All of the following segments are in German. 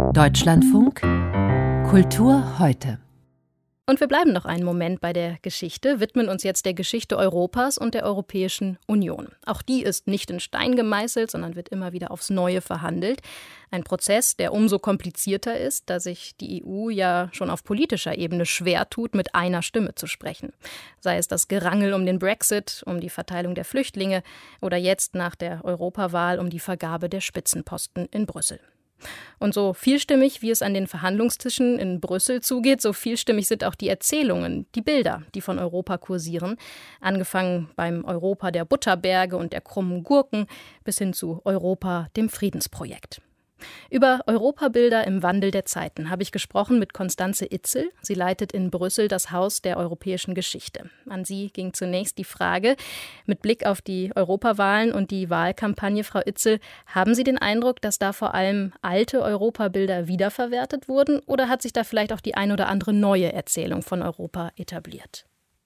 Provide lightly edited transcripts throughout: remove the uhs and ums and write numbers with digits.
Deutschlandfunk Kultur heute. Und wir bleiben noch einen Moment bei der Geschichte, widmen uns jetzt der Geschichte Europas und der Europäischen Union. Auch die ist nicht in Stein gemeißelt, sondern wird immer wieder aufs Neue verhandelt. Ein Prozess, der umso komplizierter ist, da sich die EU ja schon auf politischer Ebene schwer tut, mit einer Stimme zu sprechen. Sei es das Gerangel um den Brexit, um die Verteilung der Flüchtlinge oder jetzt nach der Europawahl um die Vergabe der Spitzenposten in Brüssel. Und so vielstimmig, wie es an den Verhandlungstischen in Brüssel zugeht, so vielstimmig sind auch die Erzählungen, die Bilder, die von Europa kursieren. Angefangen beim Europa der Butterberge und der krummen Gurken bis hin zu Europa, dem Friedensprojekt. Über Europabilder im Wandel der Zeiten habe ich gesprochen mit Constanze Itzel. Sie leitet in Brüssel das Haus der europäischen Geschichte. An sie ging zunächst die Frage, mit Blick auf die Europawahlen und die Wahlkampagne, Frau Itzel, haben Sie den Eindruck, dass da vor allem alte Europabilder wiederverwertet wurden oder hat sich da vielleicht auch die ein oder andere neue Erzählung von Europa etabliert?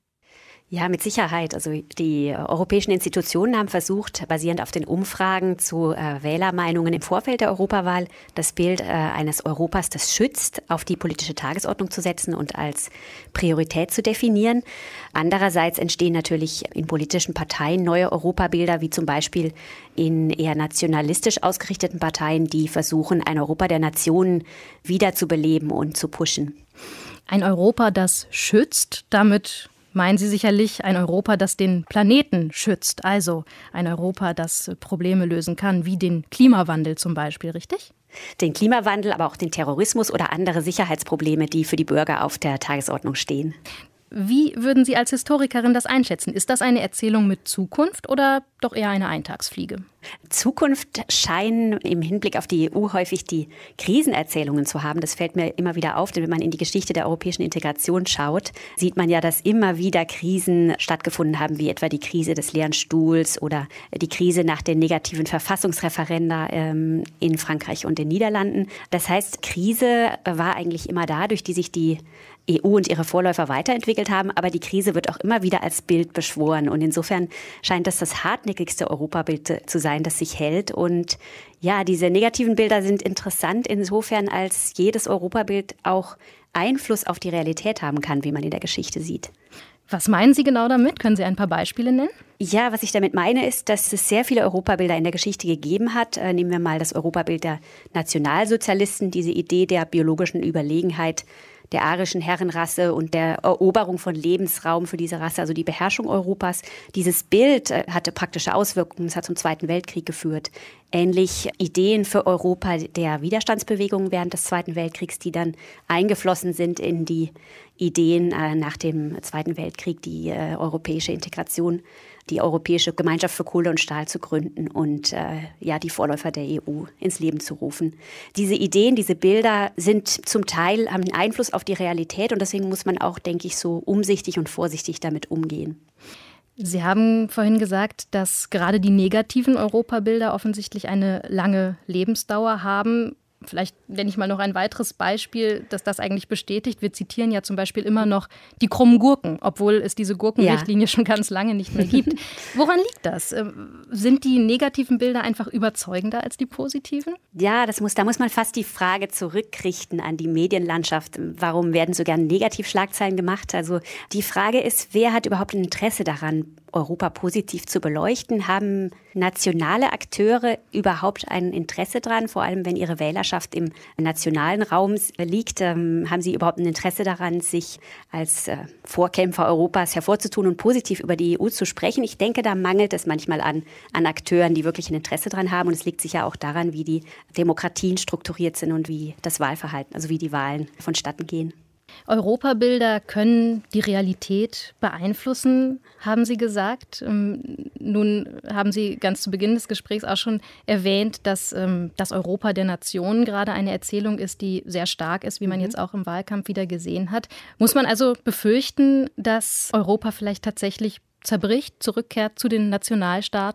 Ja, mit Sicherheit. Also die europäischen Institutionen haben versucht, basierend auf den Umfragen zu Wählermeinungen im Vorfeld der Europawahl, das Bild eines Europas, das schützt, auf die politische Tagesordnung zu setzen und als Priorität zu definieren. Andererseits entstehen natürlich in politischen Parteien neue Europabilder, wie zum Beispiel in eher nationalistisch ausgerichteten Parteien, die versuchen, ein Europa der Nationen wiederzubeleben und zu pushen. Ein Europa, das schützt, damit meinen Sie sicherlich ein Europa, das den Planeten schützt, also ein Europa, das Probleme lösen kann, wie den Klimawandel zum Beispiel, richtig? Den Klimawandel, aber auch den Terrorismus oder andere Sicherheitsprobleme, die für die Bürger auf der Tagesordnung stehen. Wie würden Sie als Historikerin das einschätzen? Ist das eine Erzählung mit Zukunft oder doch eher eine Eintagsfliege? Zukunft scheinen im Hinblick auf die EU häufig die Krisenerzählungen zu haben. Das fällt mir immer wieder auf, denn wenn man in die Geschichte der europäischen Integration schaut, sieht man ja, dass immer wieder Krisen stattgefunden haben, wie etwa die Krise des leeren Stuhls oder die Krise nach den negativen Verfassungsreferenda in Frankreich und den Niederlanden. Das heißt, Krise war eigentlich immer da, durch die sich die EU und ihre Vorläufer weiterentwickelt haben, aber die Krise wird auch immer wieder als Bild beschworen. Und insofern scheint das hartnäckigste Europabild zu sein, das sich hält. Und ja, diese negativen Bilder sind interessant insofern, als jedes Europabild auch Einfluss auf die Realität haben kann, wie man in der Geschichte sieht. Was meinen Sie genau damit? Können Sie ein paar Beispiele nennen? Ja, was ich damit meine, ist, dass es sehr viele Europabilder in der Geschichte gegeben hat. Nehmen wir mal das Europabild der Nationalsozialisten, diese Idee der biologischen Überlegenheit der arischen Herrenrasse und der Eroberung von Lebensraum für diese Rasse, also die Beherrschung Europas. Dieses Bild hatte praktische Auswirkungen, es hat zum Zweiten Weltkrieg geführt. Ähnlich Ideen für Europa der Widerstandsbewegungen während des Zweiten Weltkriegs, die dann eingeflossen sind in die Ideen nach dem Zweiten Weltkrieg, die europäische Integration, die Europäische Gemeinschaft für Kohle und Stahl zu gründen und die Vorläufer der EU ins Leben zu rufen. Diese Ideen, diese Bilder sind zum Teil, haben einen Einfluss auf die Realität und deswegen muss man auch, denke ich, so umsichtig und vorsichtig damit umgehen. Sie haben vorhin gesagt, dass gerade die negativen Europabilder offensichtlich eine lange Lebensdauer haben. Vielleicht nenne ich mal noch ein weiteres Beispiel, das das eigentlich bestätigt. Wir zitieren ja zum Beispiel immer noch die krummen Gurken, obwohl es diese Gurkenrichtlinie schon ganz lange nicht mehr gibt. Woran liegt das? Sind die negativen Bilder einfach überzeugender als die positiven? Ja, da muss man fast die Frage zurückrichten an die Medienlandschaft. Warum werden so gern Negativschlagzeilen gemacht? Also die Frage ist, wer hat überhaupt ein Interesse daran, Europa positiv zu beleuchten? Haben nationale Akteure überhaupt ein Interesse daran, vor allem wenn ihre Wählerschaft im nationalen Raum liegt? Haben sie überhaupt ein Interesse daran, sich als Vorkämpfer Europas hervorzutun und positiv über die EU zu sprechen? Ich denke, da mangelt es manchmal an Akteuren, die wirklich ein Interesse daran haben. Und es liegt sicher auch daran, wie die Demokratien strukturiert sind und wie das Wahlverhalten, also wie die Wahlen vonstatten gehen. Europabilder können die Realität beeinflussen, haben Sie gesagt. Nun haben Sie ganz zu Beginn des Gesprächs auch schon erwähnt, dass das Europa der Nationen gerade eine Erzählung ist, die sehr stark ist, wie man jetzt auch im Wahlkampf wieder gesehen hat. Muss man also befürchten, dass Europa vielleicht tatsächlich zerbricht, zurückkehrt zu den Nationalstaaten?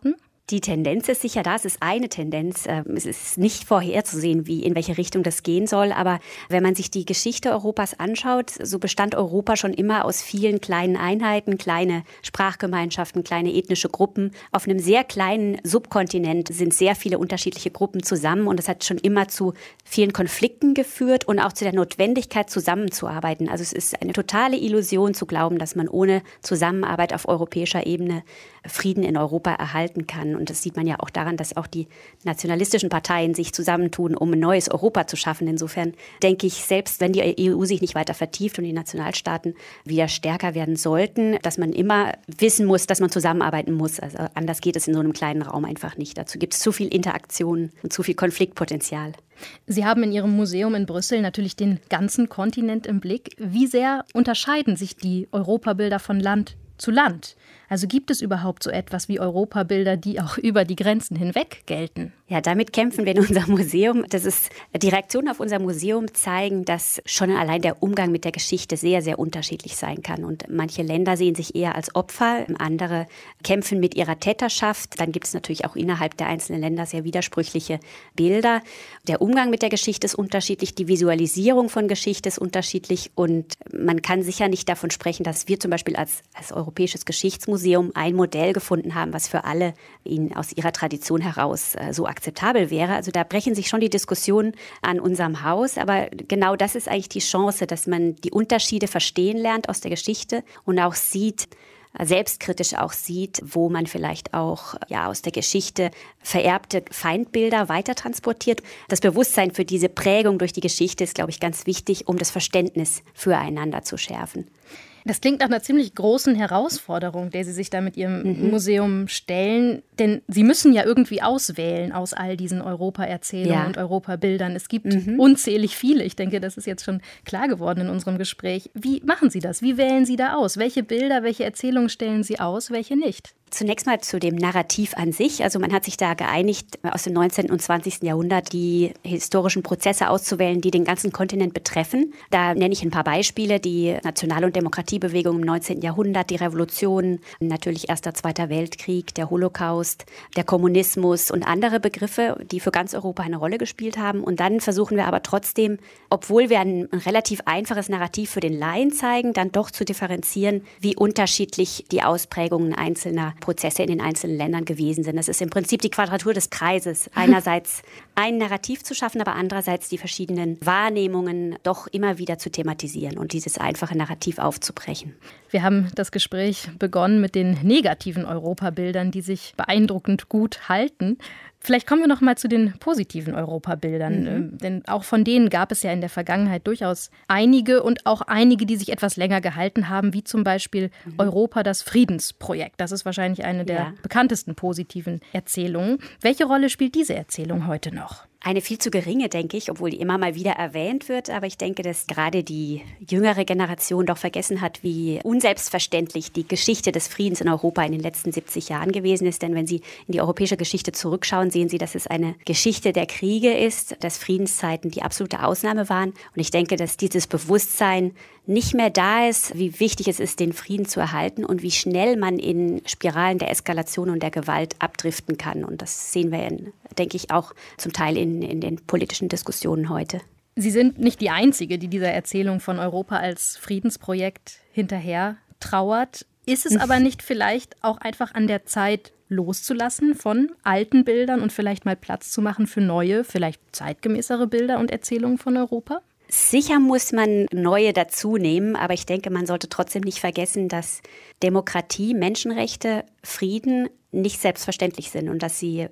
Die Tendenz ist sicher da, es ist eine Tendenz. Es ist nicht vorherzusehen, in welche Richtung das gehen soll. Aber wenn man sich die Geschichte Europas anschaut, so bestand Europa schon immer aus vielen kleinen Einheiten, kleine Sprachgemeinschaften, kleine ethnische Gruppen. Auf einem sehr kleinen Subkontinent sind sehr viele unterschiedliche Gruppen zusammen. Und das hat schon immer zu vielen Konflikten geführt und auch zu der Notwendigkeit, zusammenzuarbeiten. Also es ist eine totale Illusion zu glauben, dass man ohne Zusammenarbeit auf europäischer Ebene Frieden in Europa erhalten kann. Und das sieht man ja auch daran, dass auch die nationalistischen Parteien sich zusammentun, um ein neues Europa zu schaffen. Insofern denke ich, selbst wenn die EU sich nicht weiter vertieft und die Nationalstaaten wieder stärker werden sollten, dass man immer wissen muss, dass man zusammenarbeiten muss. Also anders geht es in so einem kleinen Raum einfach nicht. Dazu gibt es zu viel Interaktion und zu viel Konfliktpotenzial. Sie haben in Ihrem Museum in Brüssel natürlich den ganzen Kontinent im Blick. Wie sehr unterscheiden sich die Europabilder von Land zu Land? Also gibt es überhaupt so etwas wie Europabilder, die auch über die Grenzen hinweg gelten? Ja, damit kämpfen wir in unserem Museum. Die Reaktionen auf unser Museum zeigen, dass schon allein der Umgang mit der Geschichte sehr, sehr unterschiedlich sein kann. Und manche Länder sehen sich eher als Opfer, andere kämpfen mit ihrer Täterschaft. Dann gibt es natürlich auch innerhalb der einzelnen Länder sehr widersprüchliche Bilder. Der Umgang mit der Geschichte ist unterschiedlich, die Visualisierung von Geschichte ist unterschiedlich. Und man kann sicher nicht davon sprechen, dass wir zum Beispiel als Europäisches Geschichtsmuseum ein Modell gefunden haben, was für alle aus ihrer Tradition heraus so akzeptabel wäre. Also da brechen sich schon die Diskussionen an unserem Haus. Aber genau das ist eigentlich die Chance, dass man die Unterschiede verstehen lernt aus der Geschichte und auch selbstkritisch auch sieht, wo man vielleicht auch aus der Geschichte vererbte Feindbilder weitertransportiert. Das Bewusstsein für diese Prägung durch die Geschichte ist, glaube ich, ganz wichtig, um das Verständnis füreinander zu schärfen. Das klingt nach einer ziemlich großen Herausforderung, der Sie sich da mit Ihrem Museum stellen. Denn Sie müssen ja irgendwie auswählen aus all diesen Europa-Erzählungen und Europabildern. Es gibt unzählig viele. Ich denke, das ist jetzt schon klar geworden in unserem Gespräch. Wie machen Sie das? Wie wählen Sie da aus? Welche Bilder, welche Erzählungen stellen Sie aus, welche nicht? Zunächst mal zu dem Narrativ an sich. Also man hat sich da geeinigt, aus dem 19. und 20. Jahrhundert die historischen Prozesse auszuwählen, die den ganzen Kontinent betreffen. Da nenne ich ein paar Beispiele. Die National- und Demokratiebewegung im 19. Jahrhundert, die Revolution, natürlich Erster, Zweiter Weltkrieg, der Holocaust, der Kommunismus und andere Begriffe, die für ganz Europa eine Rolle gespielt haben. Und dann versuchen wir aber trotzdem, obwohl wir ein relativ einfaches Narrativ für den Laien zeigen, dann doch zu differenzieren, wie unterschiedlich die Ausprägungen einzelner Prozesse in den einzelnen Ländern gewesen sind. Das ist im Prinzip die Quadratur des Kreises. Einerseits ein Narrativ zu schaffen, aber andererseits die verschiedenen Wahrnehmungen doch immer wieder zu thematisieren und dieses einfache Narrativ aufzubrechen. Wir haben das Gespräch begonnen mit den negativen Europabildern, die sich beeindruckend gut halten. Vielleicht kommen wir noch mal zu den positiven Europabildern, denn auch von denen gab es ja in der Vergangenheit durchaus einige und auch einige, die sich etwas länger gehalten haben, wie zum Beispiel Europa, das Friedensprojekt. Das ist wahrscheinlich eine der bekanntesten positiven Erzählungen. Welche Rolle spielt diese Erzählung heute noch? Eine viel zu geringe, denke ich, obwohl die immer mal wieder erwähnt wird. Aber ich denke, dass gerade die jüngere Generation doch vergessen hat, wie unselbstverständlich die Geschichte des Friedens in Europa in den letzten 70 Jahren gewesen ist. Denn wenn Sie in die europäische Geschichte zurückschauen, sehen Sie, dass es eine Geschichte der Kriege ist, dass Friedenszeiten die absolute Ausnahme waren. Und ich denke, dass dieses Bewusstsein nicht mehr da ist, wie wichtig es ist, den Frieden zu erhalten und wie schnell man in Spiralen der Eskalation und der Gewalt abdriften kann. Und das sehen wir, denke ich, auch zum Teil in den politischen Diskussionen heute. Sie sind nicht die Einzige, die dieser Erzählung von Europa als Friedensprojekt hinterher trauert. Ist es aber nicht vielleicht auch einfach an der Zeit, loszulassen von alten Bildern und vielleicht mal Platz zu machen für neue, vielleicht zeitgemäßere Bilder und Erzählungen von Europa? Sicher muss man neue dazu nehmen, aber ich denke, man sollte trotzdem nicht vergessen, dass Demokratie, Menschenrechte, Frieden nicht selbstverständlich sind und dass sie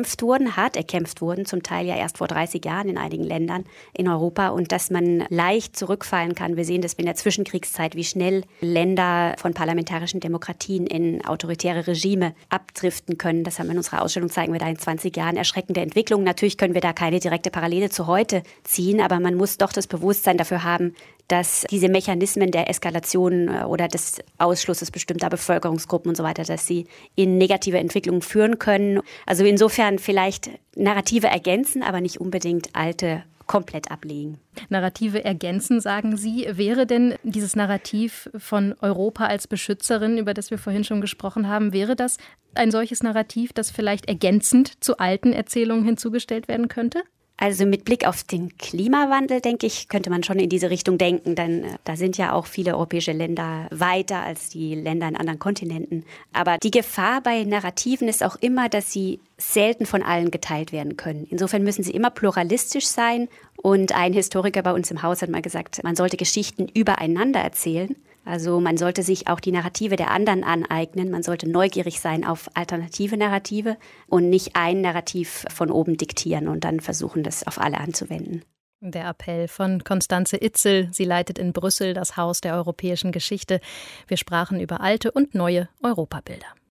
hart erkämpft wurden, zum Teil ja erst vor 30 Jahren in einigen Ländern in Europa und dass man leicht zurückfallen kann. Wir sehen das in der Zwischenkriegszeit, wie schnell Länder von parlamentarischen Demokratien in autoritäre Regime abdriften können. Das haben wir in unserer Ausstellung, zeigen wir da in 20 Jahren erschreckende Entwicklungen. Natürlich können wir da keine direkte Parallele zu heute ziehen, aber man muss doch das Bewusstsein dafür haben, dass diese Mechanismen der Eskalation oder des Ausschlusses bestimmter Bevölkerungsgruppen und so weiter, dass sie in negative Entwicklungen führen können. Also insofern vielleicht Narrative ergänzen, aber nicht unbedingt alte komplett ablegen. Narrative ergänzen, sagen Sie. Wäre denn dieses Narrativ von Europa als Beschützerin, über das wir vorhin schon gesprochen haben, wäre das ein solches Narrativ, das vielleicht ergänzend zu alten Erzählungen hinzugestellt werden könnte? Also mit Blick auf den Klimawandel, denke ich, könnte man schon in diese Richtung denken, denn da sind ja auch viele europäische Länder weiter als die Länder in anderen Kontinenten. Aber die Gefahr bei Narrativen ist auch immer, dass sie selten von allen geteilt werden können. Insofern müssen sie immer pluralistisch sein. Und ein Historiker bei uns im Haus hat mal gesagt, man sollte Geschichten übereinander erzählen. Also man sollte sich auch die Narrative der anderen aneignen. Man sollte neugierig sein auf alternative Narrative und nicht ein Narrativ von oben diktieren und dann versuchen, das auf alle anzuwenden. Der Appell von Constanze Itzel. Sie leitet in Brüssel das Haus der europäischen Geschichte. Wir sprachen über alte und neue Europabilder.